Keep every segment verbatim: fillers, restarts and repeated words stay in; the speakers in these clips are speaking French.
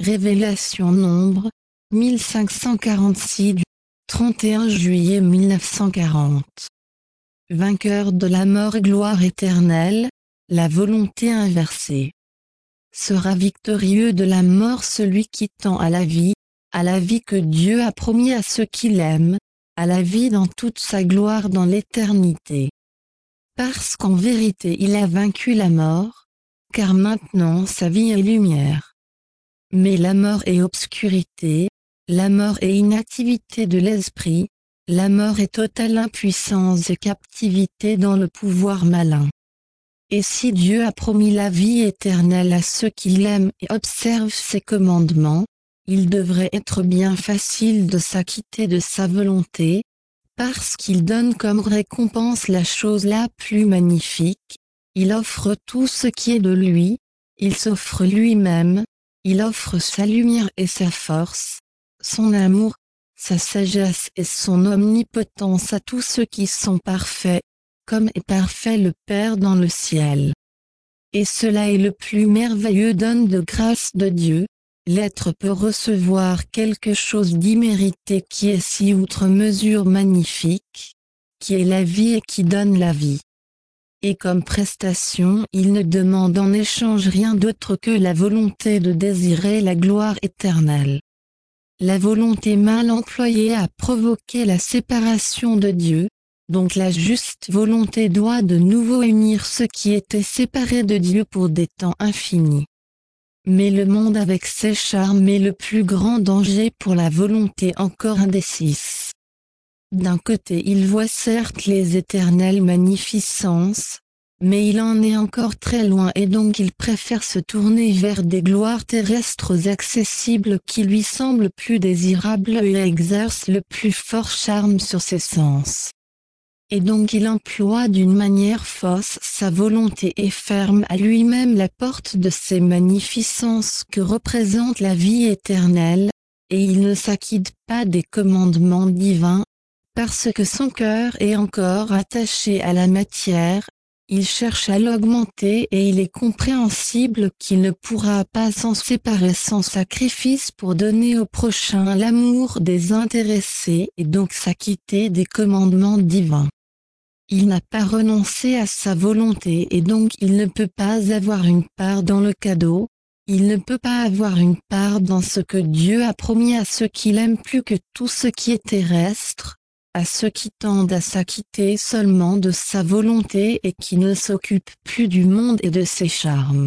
Révélation Nombre, mille cinq cent quarante-six du trente et un juillet mille neuf cent quarante. Vainqueur de la mort et gloire éternelle, la volonté inversée. Sera victorieux de la mort celui qui tend à la vie, à la vie que Dieu a promis à ceux qui l'aiment, à la vie dans toute sa gloire dans l'éternité. Parce qu'en vérité il a vaincu la mort, car maintenant sa vie est lumière. Mais la mort est obscurité, la mort est inactivité de l'esprit, la mort est totale impuissance et captivité dans le pouvoir malin. Et si Dieu a promis la vie éternelle à ceux qui l'aiment et observent ses commandements, il devrait être bien facile de s'acquitter de sa volonté, parce qu'il donne comme récompense la chose la plus magnifique, il offre tout ce qui est de lui, il s'offre lui-même, il offre sa lumière et sa force, son amour, sa sagesse et son omnipotence à tous ceux qui sont parfaits, comme est parfait le Père dans le ciel. Et cela est le plus merveilleux don de grâce de Dieu. L'être peut recevoir quelque chose d'immérité qui est si outre mesure magnifique, qui est la vie et qui donne la vie. Et comme prestation il ne demande en échange rien d'autre que la volonté de désirer la gloire éternelle. La volonté mal employée a provoqué la séparation de Dieu, donc la juste volonté doit de nouveau unir ceux qui étaient séparés de Dieu pour des temps infinis. Mais le monde avec ses charmes est le plus grand danger pour la volonté encore indécise. D'un côté il voit certes les éternelles magnificences, mais il en est encore très loin et donc il préfère se tourner vers des gloires terrestres accessibles qui lui semblent plus désirables et exercent le plus fort charme sur ses sens. Et donc il emploie d'une manière fausse sa volonté et ferme à lui-même la porte de ces magnificences que représente la vie éternelle, et il ne s'acquitte pas des commandements divins, parce que son cœur est encore attaché à la matière, il cherche à l'augmenter et il est compréhensible qu'il ne pourra pas s'en séparer sans sacrifice pour donner au prochain l'amour désintéressé et donc s'acquitter des commandements divins. Il n'a pas renoncé à sa volonté et donc il ne peut pas avoir une part dans le cadeau, il ne peut pas avoir une part dans ce que Dieu a promis à ceux qui l'aiment plus que tout ce qui est terrestre, à ceux qui tendent à s'acquitter seulement de sa volonté et qui ne s'occupent plus du monde et de ses charmes.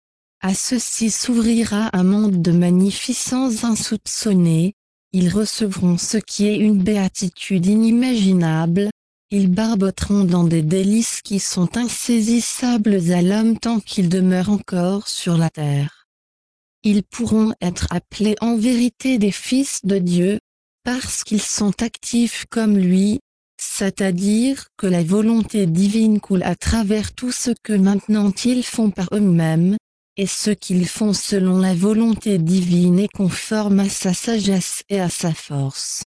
À ceux-ci s'ouvrira un monde de magnificence insoupçonnée, ils recevront ce qui est une béatitude inimaginable, ils barboteront dans des délices qui sont insaisissables à l'homme tant qu'il demeure encore sur la terre. Ils pourront être appelés en vérité des fils de Dieu, parce qu'ils sont actifs comme lui, c'est-à-dire que la volonté divine coule à travers tout ce que maintenant ils font par eux-mêmes, et ce qu'ils font selon la volonté divine est conforme à sa sagesse et à sa force.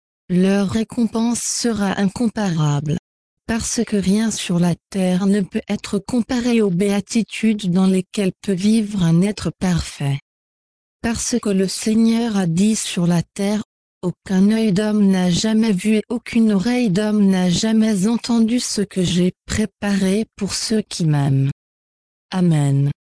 Leur récompense sera incomparable, parce que rien sur la terre ne peut être comparé aux béatitudes dans lesquelles peut vivre un être parfait. Parce que le Seigneur a dit sur la terre, aucun œil d'homme n'a jamais vu et aucune oreille d'homme n'a jamais entendu ce que j'ai préparé pour ceux qui m'aiment. Amen.